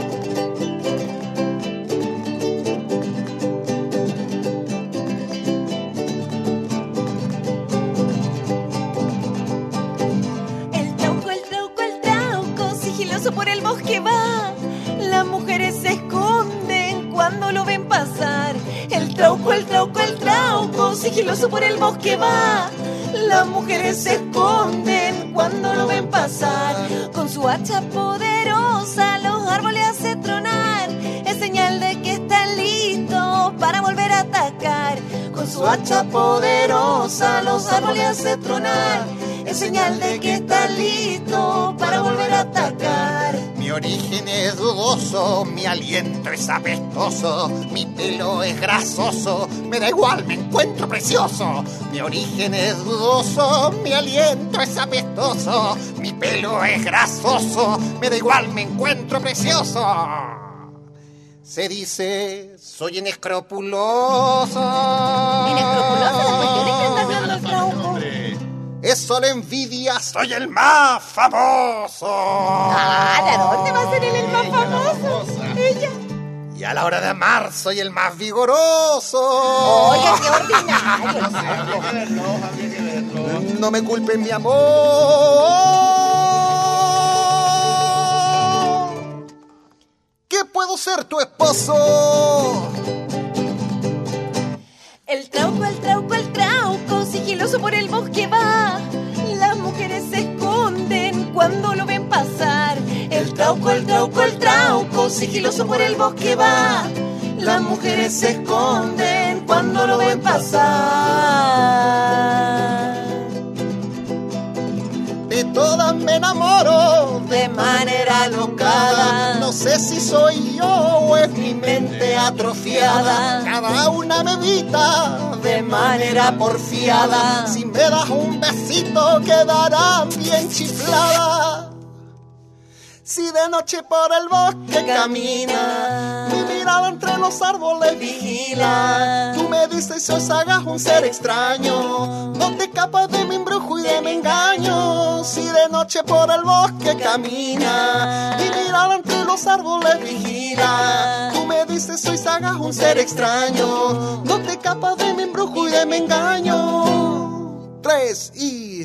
El trauco, el trauco, el trauco, sigiloso por el bosque va. Las mujeres se esconden cuando lo ven pasar. El trauco, el trauco, el trauco, sigiloso por el bosque va. Las mujeres se esconden cuando lo ven pasar. Con su hacha poderosa los árboles hace tronar. Es señal de que están listos para volver a atacar. Con su hacha poderosa los árboles hace tronar. Es señal de que están listos para volver a atacar. Mi origen es dudoso, mi aliento es apestoso, mi pelo es grasoso, me da igual, me encuentro precioso. Mi origen es dudoso, mi aliento es apestoso, mi pelo es grasoso, me da igual, me encuentro precioso. Se dice, soy inescrupuloso. Inescrupuloso las cuestiones que está hablando el trauco. Es solo envidia, soy el más famoso. Ah, ¿de dónde va a ser él el más famoso? Ella. Y a la hora de amar soy el más vigoroso. Oiga, qué ordinario. No me culpen mi amor. ¿Qué puedo ser tu esposo? El trauco, el trauco, el trauco, sigiloso por el bosque va. Las mujeres se esconden cuando lo ven pasar. El trauco, el trauco, el trauco, sigiloso por el bosque va. Las mujeres se esconden cuando lo ven pasar. de todas me enamoro de manera alocada. No sé si soy yo o es mi mente atrofiada. Cada una me evita de manera porfiada. Si me das un besito quedará bien chiflada. Si de noche por el bosque camina, mi mirada entre los árboles vigila. Tú me dices si os hagas un ser extraño, no te escapas de mi embrujo y de mi engaño. Si de noche por el bosque camina, mi mirada entre los árboles vigila. Tú me dices si os hagas un ser extraño, no te escapas de mi embrujo y de mi engaño. Tres y...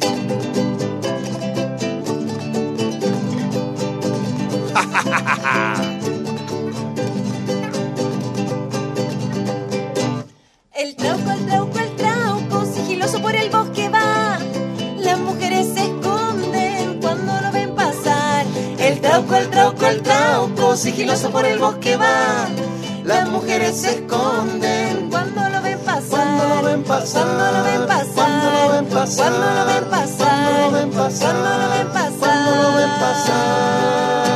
El trauco, el trauco, el trauco, sigiloso por el bosque va. Las mujeres se esconden cuando lo ven pasar. El trauco, el trauco, el trauco, sigiloso por el bosque va. Las mujeres se esconden cuando lo ven pasar. Cuando lo ven pasar. Cuando lo ven pasar. Cuando lo ven pasar. Cuando lo ven pasar. Cuando lo ven pasar. Cuando lo ven pasar. Cuando lo ven pasar.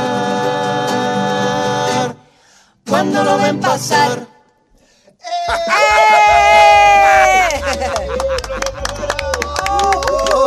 Cuando lo ven pasar. ¡Oh,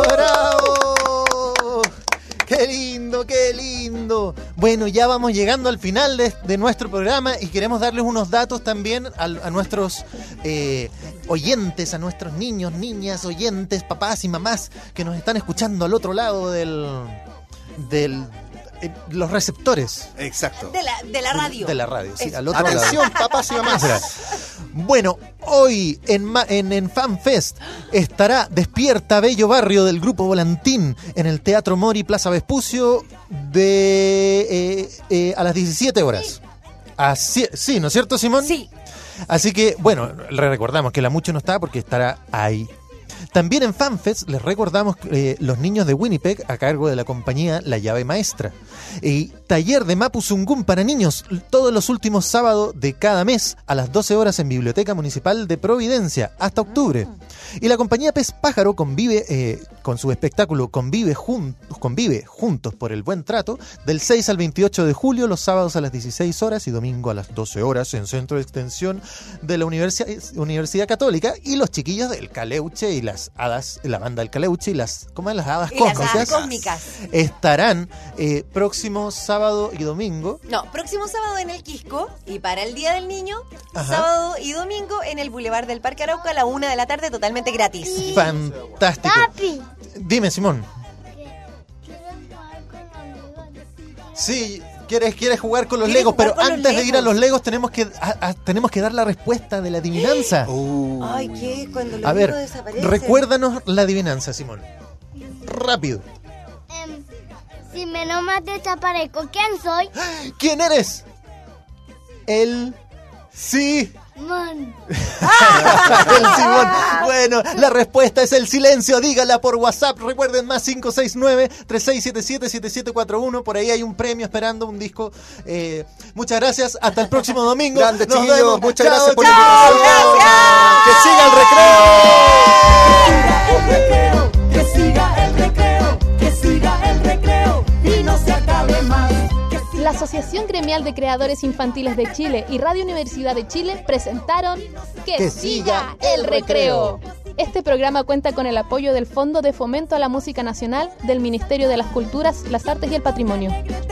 bravo! ¡Qué lindo, qué lindo! Bueno, ya vamos llegando al final de, de nuestro programa y queremos darles unos datos también a, a nuestros eh, oyentes, a nuestros niños, niñas, oyentes, papás y mamás que nos están escuchando al otro lado del... del eh, los receptores. Exacto. De la, de la radio. De la radio, sí, Es- al otro Atención, lado. papás y mamás. Bueno, hoy en, Ma- en, en FanFest estará Despierta Bello Barrio del Grupo Volantín en el Teatro Mori Plaza Vespucio de eh, eh, a las diecisiete horas. Así, sí, ¿no es cierto, Simón? Sí. Así que, bueno, le recordamos que la Mucho no está porque estará ahí. También en FanFest les recordamos eh, los niños de Winnipeg a cargo de la compañía La Llave Maestra. Y taller de Mapuzungún para niños todos los últimos sábados de cada mes a las doce horas en Biblioteca Municipal de Providencia hasta octubre. Y la compañía Pez Pájaro convive eh, con su espectáculo Convive, jun- convive Juntos por el Buen Trato del seis al veintiocho de julio, los sábados a las dieciséis horas y domingo a las doce horas en Centro de Extensión de la Universidad, Universidad Católica. Y los chiquillos del Caleuche y las hadas, la banda del Caleuche y las, ¿cómo es? Las hadas Y las cósmicas hadas cósmicas. estarán eh, próximo sábado y domingo. No, próximo sábado en el Quisco y para el Día del Niño, Ajá. sábado y domingo en el Boulevard del Parque Arauco a la una de la tarde totalmente gratis. Fantástico. Papi, Dime, Simón. ¿quieres jugar con los Legos? Sí, quieres, quieres jugar con los ¿Quieres Legos, jugar pero con los antes de ir a Legos? los Legos tenemos que a- a- tenemos que dar la respuesta de la adivinanza. Uh, Ay, ¿qué? Cuando los A ver, libros desaparecen. recuérdanos la adivinanza, Simón. Rápido. Em, si me nomás desaparezco, ¿quién soy? ¿Quién eres? El sí. Man. El Simón. Bueno, la respuesta es el silencio. Dígala por WhatsApp. Recuerden, más cinco seis nueve, tres seis siete siete, siete siete cuatro uno. Por ahí hay un premio esperando, un disco. Eh, muchas gracias. Hasta el próximo domingo. Grande, Nos chiquillos. vemos. Muchas Chao, gracias por chao. la invitación. ¡Que siga el recreo! Que siga el recreo, que siga el recreo y no se acabe más. La Asociación Gremial de Creadores Infantiles de Chile y Radio Universidad de Chile presentaron Que, Que siga siga el el recreo. recreo. Este programa cuenta con el apoyo del Fondo de Fomento a la Música Nacional del Ministerio de las Culturas, las Artes y el Patrimonio.